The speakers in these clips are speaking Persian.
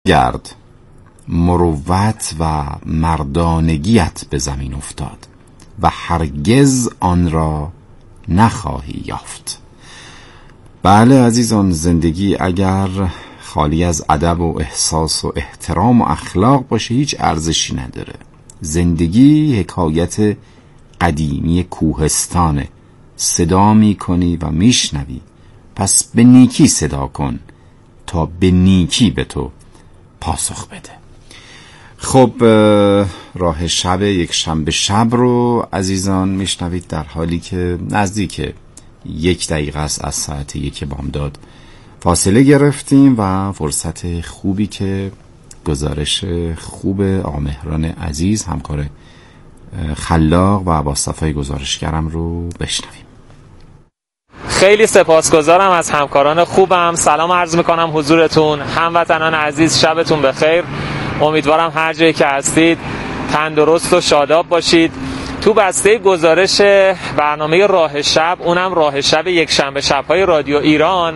گرد مروت و مردانگیت به زمین افتاد و هرگز آن را نخواهی یافت. بله عزیزان، زندگی اگر خالی از ادب و احساس و احترام و اخلاق باشه هیچ ارزشی نداره. زندگی حکایت قدیمی کوهستانه. صدا میکنی و میشنوی، پس به نیکی صدا کن تا به نیکی به تو پاسخ بده. خب راه شب یک شنبه شب رو عزیزان میشنوید در حالی که نزدیک 1 دقیقه است از ساعت 1 بامداد فاصله گرفتیم و فرصت خوبی که گزارش خوب آقا مهران عزیز همکار خلاق و با صفای گزارشگرم رو بشنویم. خیلی سپاسگزارم از همکاران خوبم. سلام عرض میکنم حضورتون. هموطنان عزیز شبتون بخیر. امیدوارم هر جایی که هستید تندرست و شاداب باشید. تو بسته گزارش برنامه راه شب، اونم راه شب یک شنبه شب‌های رادیو ایران،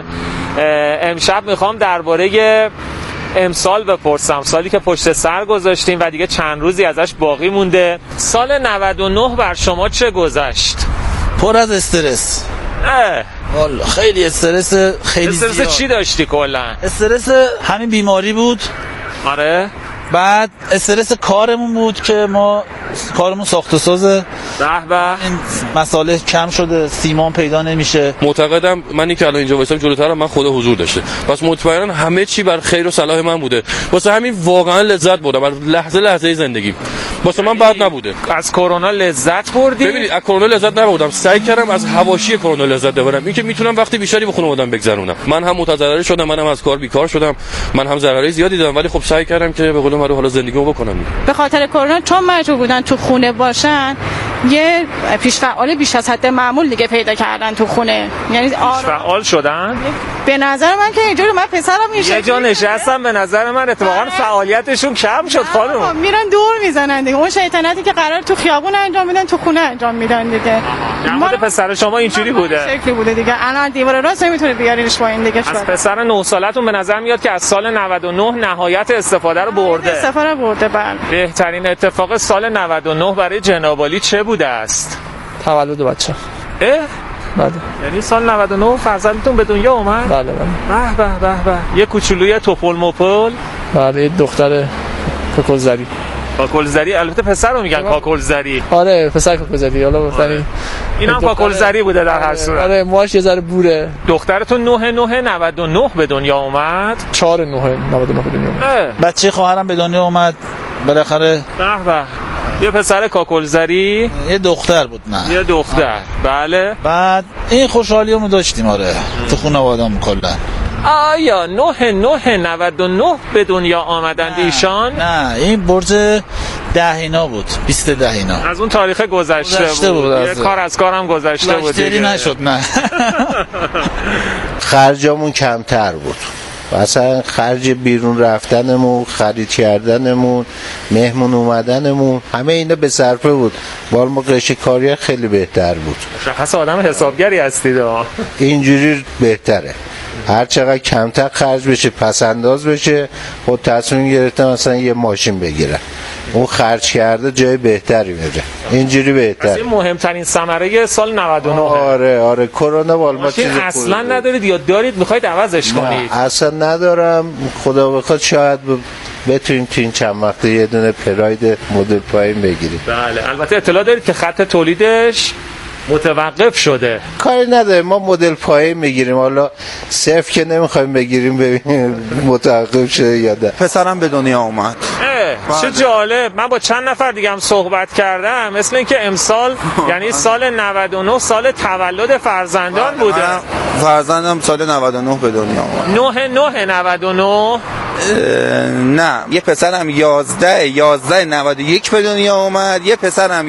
امشب میخوام درباره امسال بپرسم. سالی که پشت سر گذاشتیم و دیگه چند روزی ازش باقی مونده. سال 99 بر شما چه گذشت؟ پر از استرس. والا خیلی استرس، خیلی استرس زیاد. چی داشتی کلا؟ استرس همین بیماری بود. آره. بعد استرس کارمون بود که ما کارمون ساخت و سازه. این مسائل کم شده، سیمان پیدا نمیشه. معتقدم منی که الان اینجا وایسام جلوترم، من خدا حضور داشته، پس مطمئنا همه چی بر خیر و صلاح من بوده. واسه همین واقعا لذت بردم از لحظه لحظه زندگی. واسه من بد نبوده. از کرونا لذت بردی؟ ببینید از کرونا لذت نبردم، سعی کردم از حواشی کرونا لذت ببرم. اینکه میتونم وقتی بیشتری به خونه آدم بگذرونم. من هم متضرر شدم، منم از کار بیکار شدم، من هم ضررای زیادی دیدم، ولی خب سعی کردم که به قول معروف حالا زندگیمو بکنم. به خاطر کرونا چون مجبور بودن تو خونه باشن، یه پیش فعال بیش از حد معمول دیگه پیدا کردن تو خونه. یعنی پیش فعال شدن؟ به نظر من که اینجوری من پسرم یه جا نشستم، به نظر من اتفاقا فعالیتشون کم شد خانم. میرن دور میزنن دیگه. اون شیطنتی که قرار تو خیابون انجام میدن تو خونه انجام میدن دیگه. ما پسر شما اینجوری بوده. شکلی بوده دیگه. الان دیوار راست نمیتونه بیارینش با این دیگه. از پسر 9 سالتون به نظر میاد که از سال 99 نهایت استفاده رو برده. استفاده برده. بله. بهترین اتفاق سال 99 برای جناب عالی چه بوده است؟ تولد بچه. بله. یعنی سال 99 فرزندتون به دنیا اومد؟ بله بله. به. یه کوچولوی توپل موپل؟ بله، یه دختر کاکلزری. کاکلزری، البته پسر رو میگن کاکلزری. آره پسر کاکلزری. حالا گفتنی اینم کاکلزری بوده در هر صورت. آره موهاش یه ذره بوره. دخترتون 9/9/99 به دنیا اومد. 4/9/99 به دنیا اومد. بچه خواهرم به دنیا اومد بالاخره. به. یه پسر کاکلزری، یه دختر بود. نه یه دختر. بله. بعد این خوشحالیمون داشتیم آره تو خانواده‌مون کلا. آیا 9/9/99 به دنیا آمدند ایشان؟ نه این برج 10 اینا بود. 20 اینا. از اون تاریخ گذشته بود. یه کار از کارم گذشته بود دیگه. نشد. نه. خرجمون کمتر بود. مثلا خرج بیرون رفتنمون، خرید کردنمون، مهمون اومدنمون، همه اینا به صرفه بود. بار ما قش کاری خیلی بهتر بود. شخص آدم حسابگری هستید. اینجوری بهتره. هر چقدر کمتر خرج بشه، پس انداز بشه. خود تصمیم گرفتم مثلا یه ماشین بگیرم. اون خرج کرده جای بهتری میره. اینجوری بهتر. این مهمترین ثمره سال 99. آره کرونا ما چیزی اصلا ندارید یا دارید میخواید عوضش کنید؟ اصلا ندارم. خدا بخواد شاید بتونیم تو این چند وقته یه دونه پراید مدل پایین بگیریم. بله. البته اطلاع دارید که خط تولیدش متوقف شده. کاری نداره، ما مدل پایین میگیریم. حالا صفر که نمیخوایم بگیریم ببینیم متوقف شده یا نه. پسرم به دنیا اومد. چه جالب. من با چند نفر دیگه هم صحبت کردم، مثل اینکه امسال یعنی سال 99 سال تولد فرزندان بوده. فرزندم سال 99 به دنیا اومد. 9/9/99. نه یه پسرم 11/11/91 به دنیا اومد. یه پسرم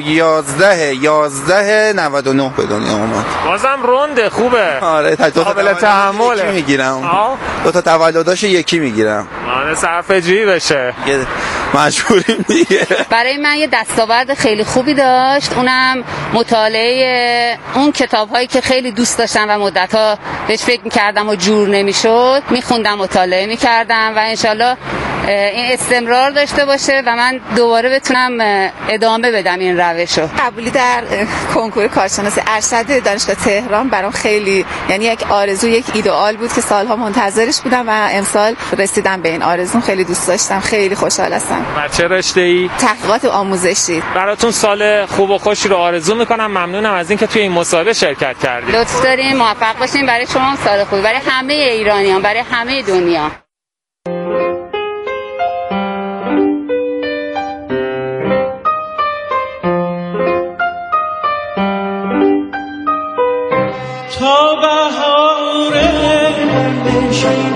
11/11/99 به دنیا اومد. بازم رونده خوبه. آره قابل تحمله. یکی میگیرم. دو تا تولداشو یکی میگیرم. آره صرفه‌جویی بشه. مجبوریم دیگه. برای من یه دستاورد خیلی خوبی داشت، اونم مطالعه اون کتاب‌هایی که خیلی دوست داشتم و مدت‌ها بهش فکر می‌کردم و جور نمی‌شد، می‌خوندم، مطالعه می‌کردم و انشالله این استمرار داشته باشه و من دوباره بتونم ادامه بدم این روشو. قبولی در کنکور کارشناسی ارشد دانشگاه تهران برام خیلی یعنی یک آرزو، یک ایدئال بود که سالها منتظرش بودم و امسال رسیدم به این آرزوم. خیلی دوست داشتم، خیلی خوشحال هستم. چه رشته‌ای؟ تحقیقات آموزشی. براتون سال خوب و خوشی رو آرزو میکنم. ممنونم از اینکه توی این مسابقه شرکت کردید. لطف دارین، موفق باشین. برای شما هم سال خوبی، برای همه ایرانیان، برای همه دنیا. تا بهار بنشین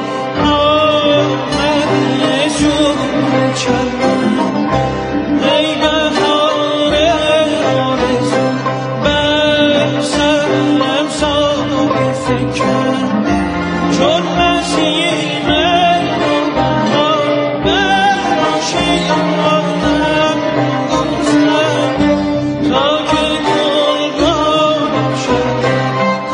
آمده جون چمن، ای بهار آرزو بر سرم سایه فکن، چون نسیم ها براشی آنم گذر، تا که گلگاه شد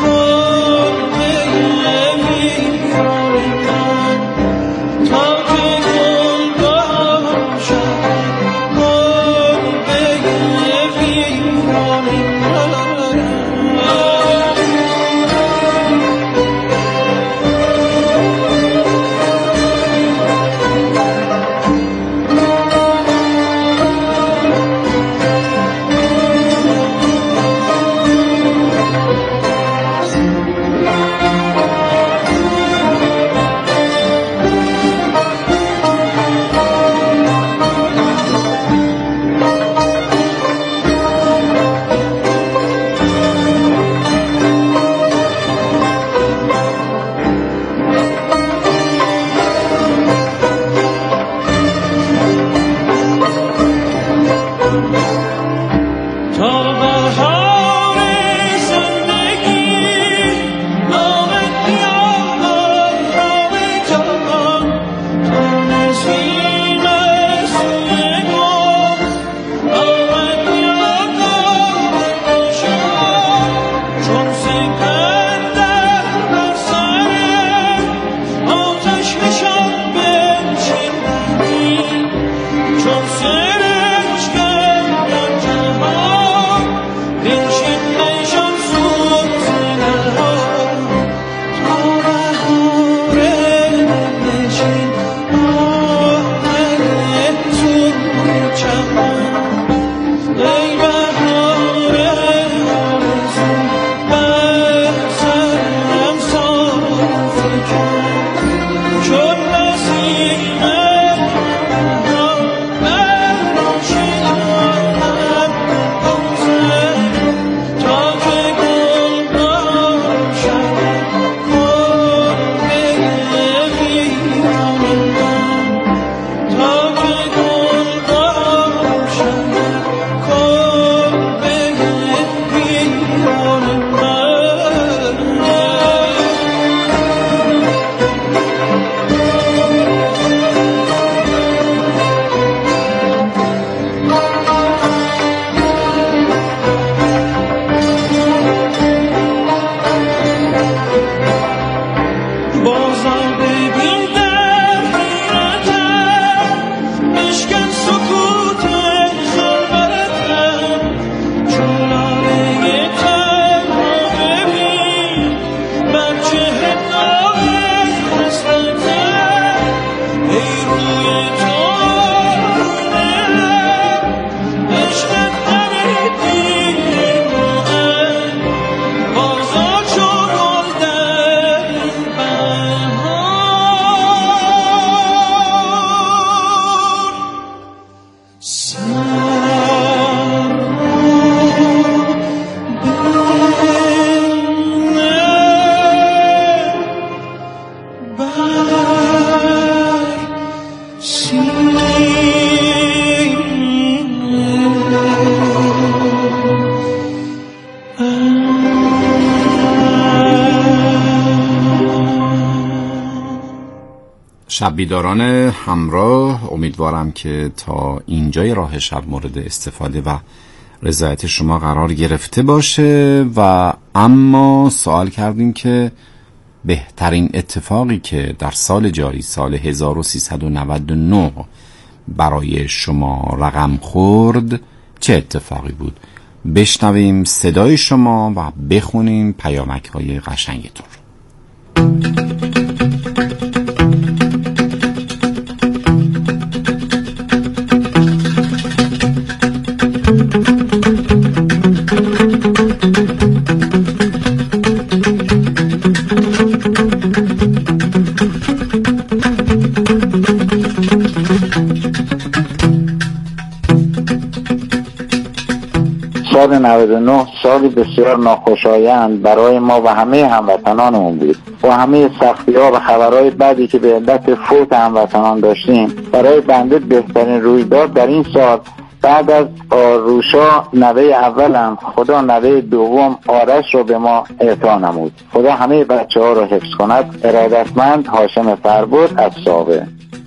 شب بیداران همراه، امیدوارم که تا اینجای راه شب مورد استفاده و رضایت شما قرار گرفته باشه. و اما سوال کردیم که بهترین اتفاقی که در سال جاری، سال 1399 برای شما رقم خورد چه اتفاقی بود؟ بشنویم صدای شما و بخونیم پیامک‌های قشنگتون. سال 99 سالی بسیار ناخوشایند برای ما و همه هموطنانمون بود. و همه سختی‌ها و خبرهای بعدی که به علت فوت هموطنان داشتیم، برای بنده بهترین رویداد در این سال بعد از آروشا نوه اولم، خدا نوه دوم آرش رو به ما اعطا نمود. خدا همه بچه‌ها رو حفظ کند. ارادتمند هاشم فربود از ساوه.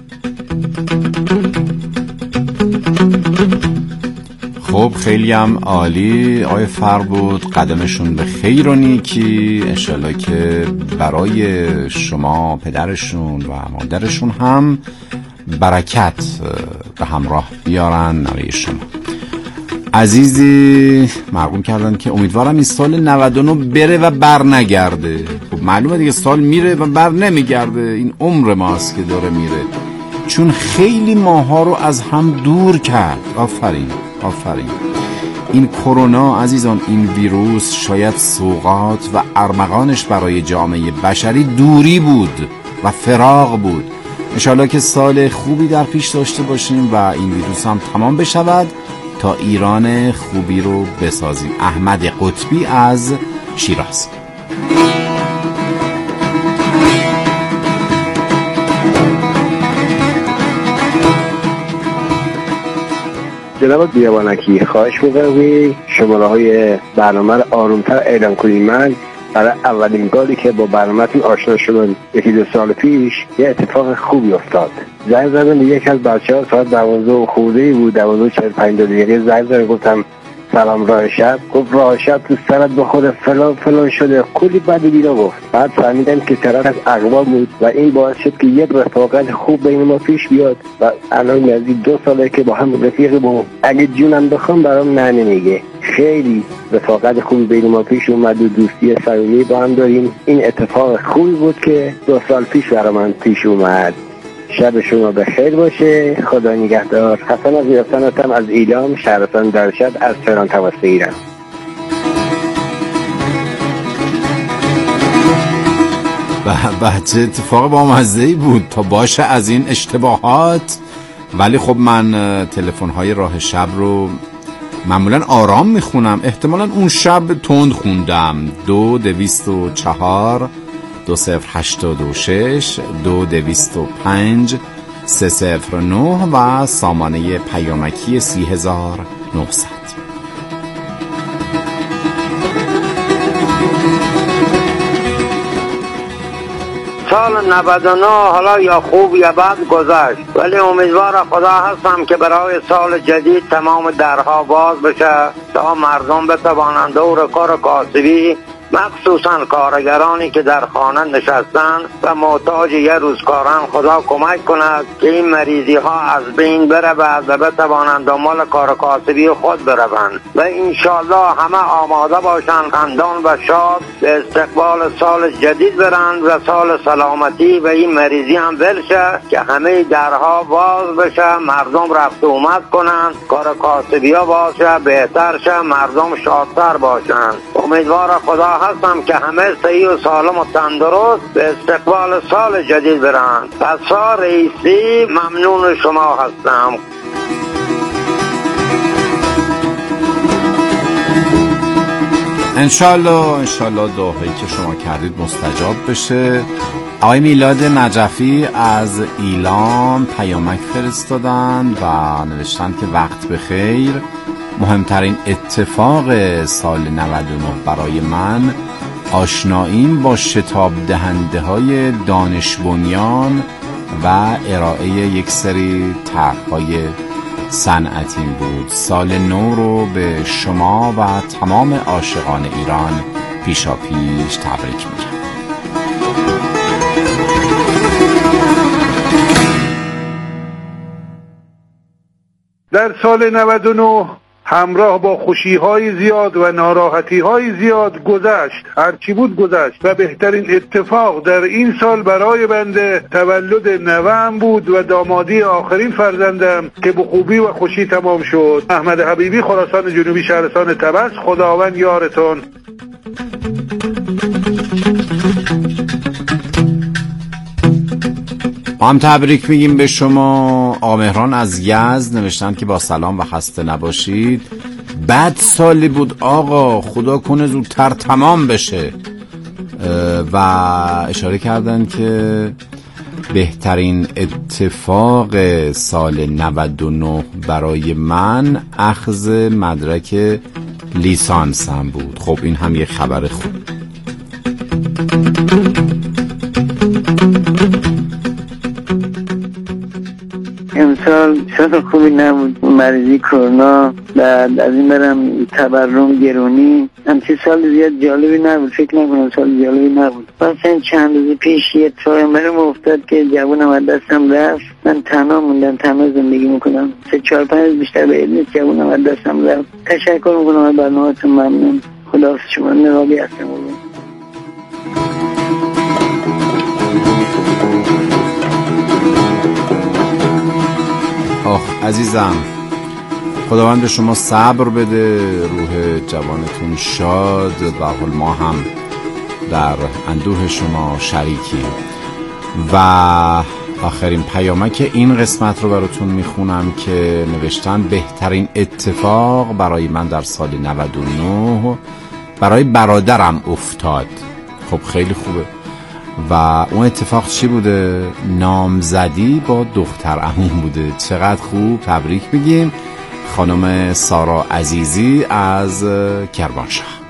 خب خیلی هم عالی آقای فربود، قدمشون به خیر و نیکی. انشالله که برای شما پدرشون و مادرشون هم برکت به همراه بیارن. نوه شما عزیزی مرقوم کردن که امیدوارم این سال 99 بره و بر نگرده. خب معلومه دیگه سال میره و بر نمیگرده، این عمر ماست که داره میره، چون خیلی ماها رو از هم دور کرد. آفرین آفرین. این کرونا عزیزان، این ویروس شاید سوغات و ارمغانش برای جامعه بشری دوری بود و فراق بود. انشالله که سال خوبی در پیش داشته باشیم و این ویروس هم تمام بشود تا ایران خوبی رو بسازیم. احمد قطبی از شیراز. جناب بیابانکی، خواهش می‌کنم شماره های برنامه رو آرومتر اعلام کنید. من برای اولین باری که با برنامه‌تون آشنا شدم 1-2 سال پیش یه اتفاق خوبی افتاد. زنگ زدم به یکی از بچه‌ها، ساعت 12 خورده بود، 12:45 دقیقه زنگ زدم، گفتم سلام راه شب. گفت راه شب تو سرت بخوره فلان فلان شده، کلی بعد بینا گفت. بعد فهمیدم که طرف از اقوام بود و این باعث شد که یک رفاقت خوب بین ما پیش بیاد و الان نزدیک 2 ساله که با هم رفیق بودیم. اگه جونم بخوام برام نه نمیگه. خیلی رفاقت خوبی بین ما پیش اومد و دوستی صمیمی با هم داریم. این اتفاق خوبی بود که 2 سال پیش برام من پیش اومد. شب شما بخیر باشه، خدا نگهدار. حسن از یاسنتم از ایلام، شهرستان درشد از تهران تماس بگیرم. چه اتفاق بامزه‌ای بود تا باشه از این اشتباهات. ولی خب من تلفن‌های راه شب رو معمولا آرام میخونم، احتمالا اون شب تند خوندم. 2204 2086 2205 309 و سامانه پیامکی 30900. سال 99 حالا یا خوب یا بد گذشت، ولی امیدوار خدا هستم که برای سال جدید تمام درها باز بشه تا مردم بتوانند دور کار کاسبی، مخصوصا کارگرانی که در خانه نشستن و محتاج یه روزکارن، خدا کمک کند که این مریضی ها از بین برود و بتوانند دنبال کار کاسبی خود بروند و انشالله همه آماده باشند، خندان و شاد به استقبال سال جدید برند و سال سلامتی و این مریضی هم بلشه که همه درها باز بشه، مردم رفت اومد کنند، کار کاسبی ها باشه، بهتر شه، مردم شادتر باشند. امیدوار خدا هستم که همه صحیح و سالم و تندرست به استقبال سال جدید برند. پسا رئیسی ممنون شما هستم. انشالله دعایی که شما کردید مستجاب بشه. آقای میلاد نجفی از ایلام پیامک فرستادن و نوشتن که وقت بخیر، مهمترین اتفاق سال 99 برای من آشناییم با شتاب دهنده های دانش بنیان و ارائه یک سری طرح‌های صنعتی بود. سال نو رو به شما و تمام عاشقان ایران پیشاپیش تبریک میگم. در سال 99 همراه با خوشی‌های زیاد و ناراحتی‌های زیاد گذشت، هرچی بود گذشت و بهترین اتفاق در این سال برای بنده تولد نوه‌ام بود و دامادی آخرین فرزندم که به خوبی و خوشی تمام شد. احمد حبیبی، خراسان جنوبی، شهرستان طبس. خداوند یارتون. هم تبریک میگیم به شما. آمهران از یزد نوشتن که با سلام و خسته نباشید. بد سالی بود آقا، خدا کنه زودتر تمام بشه. و اشاره کردن که بهترین اتفاق سال 99 برای من اخذ مدرک لیسانسم بود. خب این هم یک خبر خوب. امسال سال خوبی نبود، مریضی کرونا، بعد از این برم تورم گرونی. همچه سال زیاد جالبی نبود، فکر نکنم سال جالبی نبود. مثلا چند روز پیش یه اتفاقی برام افتاد که جوونم از دستم رفت. من تنها موندم، تنها زندگی میکنم. 3-4-5 روز بیشتر به علم نیست، جوونم از دستم رفت. تشکر میکنم از برنامه‌تون، ممنون. خداحافظ شما. نقابی هستم. عزیزم، خداوند به شما صبر بده، روح جوانتون شاد. به حال ما هم در اندوه شما شریکیم. و آخرین پیامک این قسمت رو براتون میخونم که نوشتن بهترین اتفاق برای من در سال 99 برای برادرم افتاد. خب خیلی خوبه. و اون اتفاق چی بوده؟ نامزدی با دختر عموم بوده. چقدر خوب. تبریک میگیم خانم سارا عزیزی از کرمانشاه.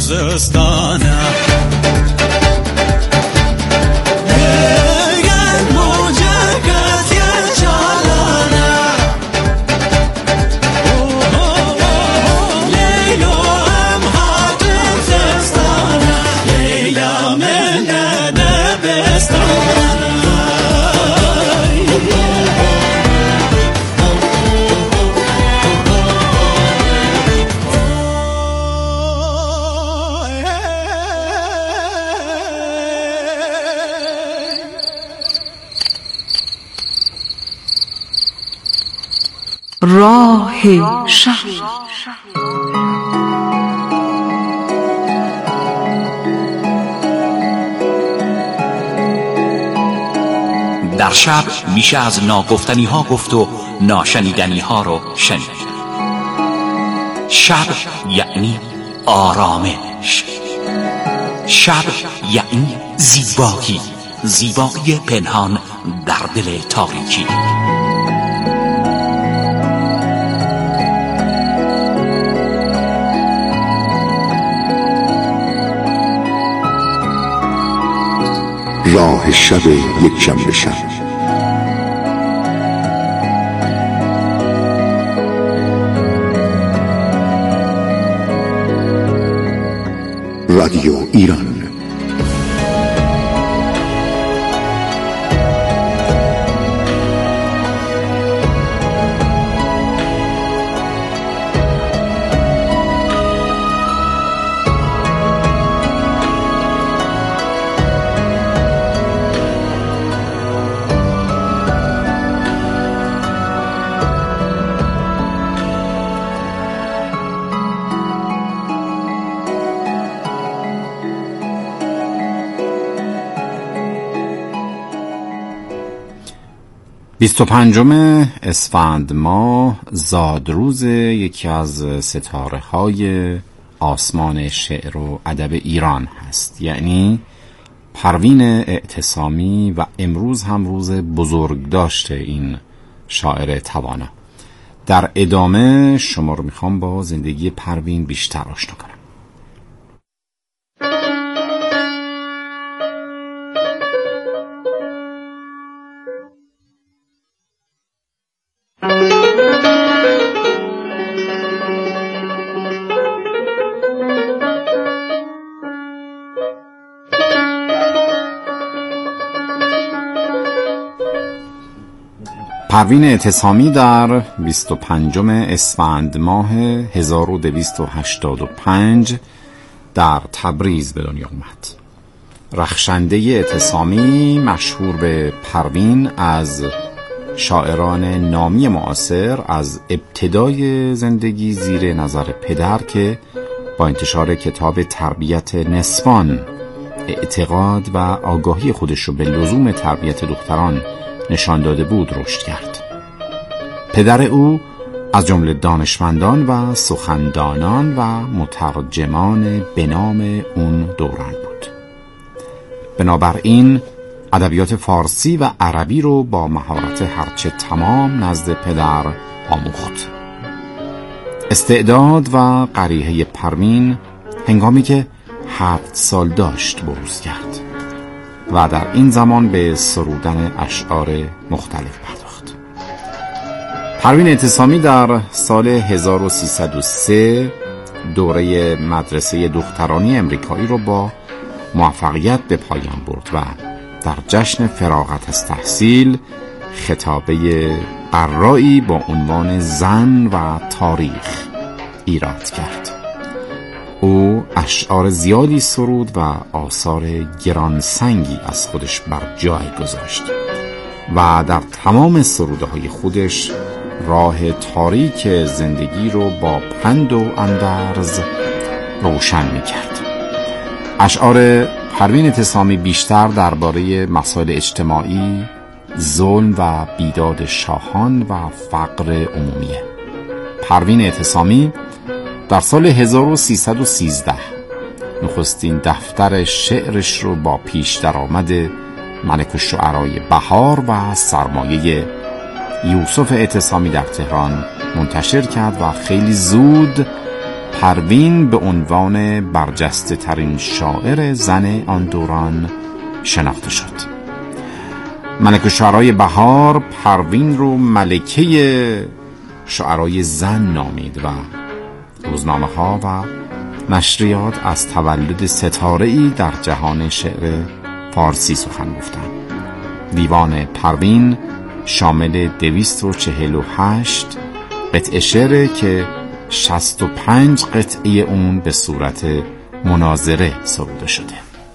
خوزستانه راه شب. در شب میشه از ناگفتنی ها گفت و ناشنیدنی ها رو شنید. شب یعنی آرامش. شب یعنی زیبایی، زیبایی پنهان در دل تاریکی. راه شب یک شنبه شب. رادیو ایران. بیست و پنجم اسفند ماه زادروز یکی از ستاره های آسمان شعر و ادب ایران هست، یعنی پروین اعتصامی، و امروز هم روز بزرگ داشته این شاعر توانا. در ادامه شما رو میخوام با زندگی پروین بیشتر آشنا کنم. پروین اعتصامی در 25 اسفند ماه 1285 در تبریز به دنیا آمد. رخشنده اعتصامی، مشهور به پروین، از شاعران نامی معاصر از ابتدای زندگی زیر نظر پدر که با انتشار کتاب تربیت نسوان اعتقاد و آگاهی خودش رو به لزوم تربیت دختران نشان داده بود رشد کرد. پدر او از جمله دانشمندان و سخندانان و مترجمان به نام اون دوران بود. بنابراین ادبیات فارسی و عربی رو با مهارت هرچه تمام نزد پدر آموخت. استعداد و قریحه پروین هنگامی که 7 سال داشت بروز کرد و در این زمان به سرودن اشعار مختلف پرداخت. پروین اعتصامی در سال 1303 دوره مدرسه دخترانی امریکایی رو با موفقیت به پایان برد و در جشن فراغت از تحصیل خطابه قرایی با عنوان زن و تاریخ ایراد کرد. او اشعار زیادی سرود و آثار گرانسنگی از خودش بر جای گذاشت و در تمام سروده‌های خودش راه تاریک زندگی رو با پند و اندرز روشن می‌کرد. اشعار پروین اعتصامی بیشتر درباره مسائل اجتماعی، ظلم و بیداد شاهان و فقر عمومیه. پروین اعتصامی در سال 1313 نخستین دفتر شعرش رو با پیش درآمد ملک الشعرای بهار و سرمایه یوسف اعتصامی در تهران منتشر کرد و خیلی زود پروین به عنوان برجسته ترین شاعر زن آن دوران شناخته شد. ملکه شعرای بهار پروین رو ملکه شعرای زن نامید و روزنامه ها و نشریات از تولد ستاره‌ای در جهان شعر فارسی سخن گفتند. دیوان پروین شامل 248 قطعه شعر که 65 قطعه اون به صورت مناظره سروده شده.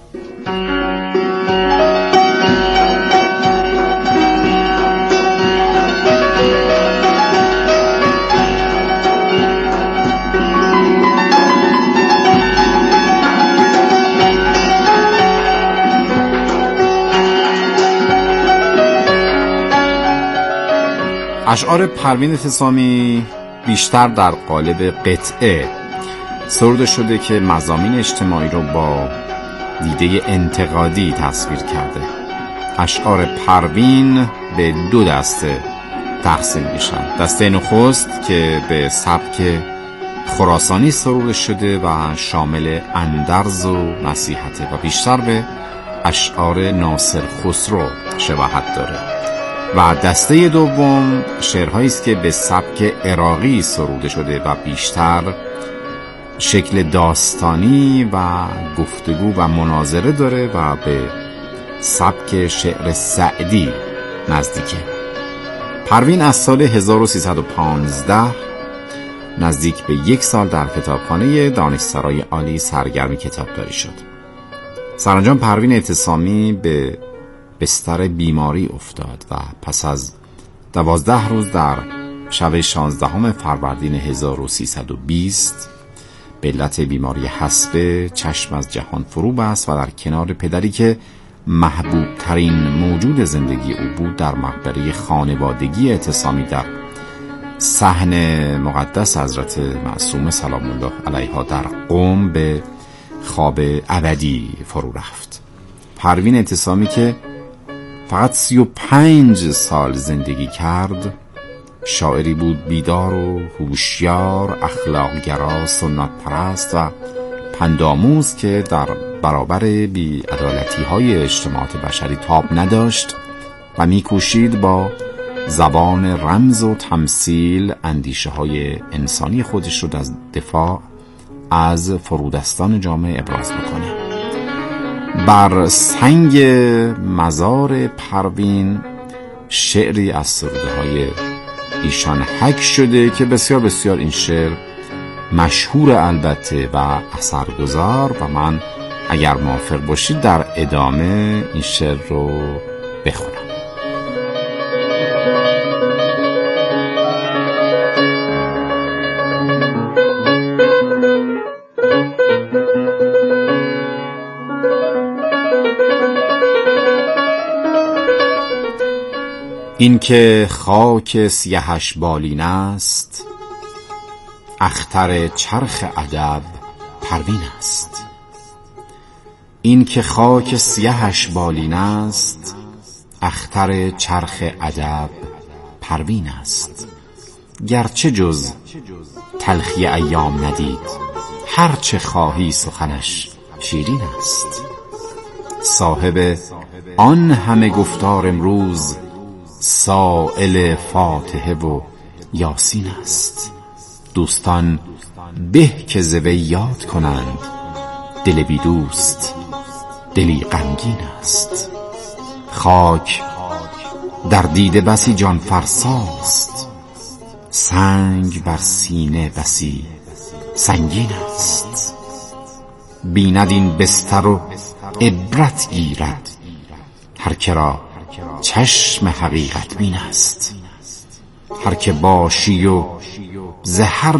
اشعار پروین اعتصامی بیشتر در قالب قطعه سروده شده که مضامین اجتماعی رو با دیده انتقادی تصویر کرده. اشعار پروین به 2 دسته تقسیم میشن. دسته نخست که به سبک خراسانی سروده شده و شامل اندرز و نصیحته و بیشتر به اشعار ناصر خسرو شباهت داره. و دسته دوم شعرهایی است که به سبک عراقی سروده شده و بیشتر شکل داستانی و گفتگو و مناظره داره و به سبک شعر سعدی نزدیکه. پروین از سال 1315 نزدیک به 1 سال در کتابخانه دانشسرای عالی سرگرم کتابداری شد. سرانجام پروین اعتصامی به بستر بیماری افتاد و پس از 12 روز در شب 16 فروردین 1320 به علت بیماری حصبه چشم از جهان فرو بست و در کنار پدری که محبوب ترین موجود زندگی او بود در مقبره خانوادگی اعتصامی در صحن مقدس حضرت معصومه سلام الله علیها در قم به خواب ابدی فرو رفت. پروین اعتصامی که فقط 35 سال زندگی کرد، شاعری بود بیدار و هوشیار، اخلاق‌گرا، سنت پرست و پندآموز که در برابر بی‌عدالتی‌های اجتماعات بشری تاب نداشت و می‌کوشید با زبان رمز و تمثیل اندیشه‌های انسانی خودش رو از دفاع از فرودستان جامعه ابراز بکنه. بر سنگ مزار پروین شعری از سروده‌های ایشان حک شده که بسیار بسیار این شعر مشهور البته و اثرگذار و من اگر موافق باشید در ادامه این شعر رو بخونم. این که خاک سیهش بالین است، اختر چرخ ادب پروین است. این که خاک سیهش بالین است، اختر چرخ ادب پروین است. گرچه جز تلخی ایام ندید، هر چه خواهی سخنش شیرین است. صاحب آن همه گفتار امروز، سائل فاتحه و یاسین است. دوستان به که ز وی یاد کنند، دل بی دوست دلی غمگین است. خاک در دیده بسی جان فرساست، سنگ بر سینه بسی سنگین است. بیند این بستر و عبرت گیرد، هر که را چشم حقیقت بین است. هر که باشی و زهر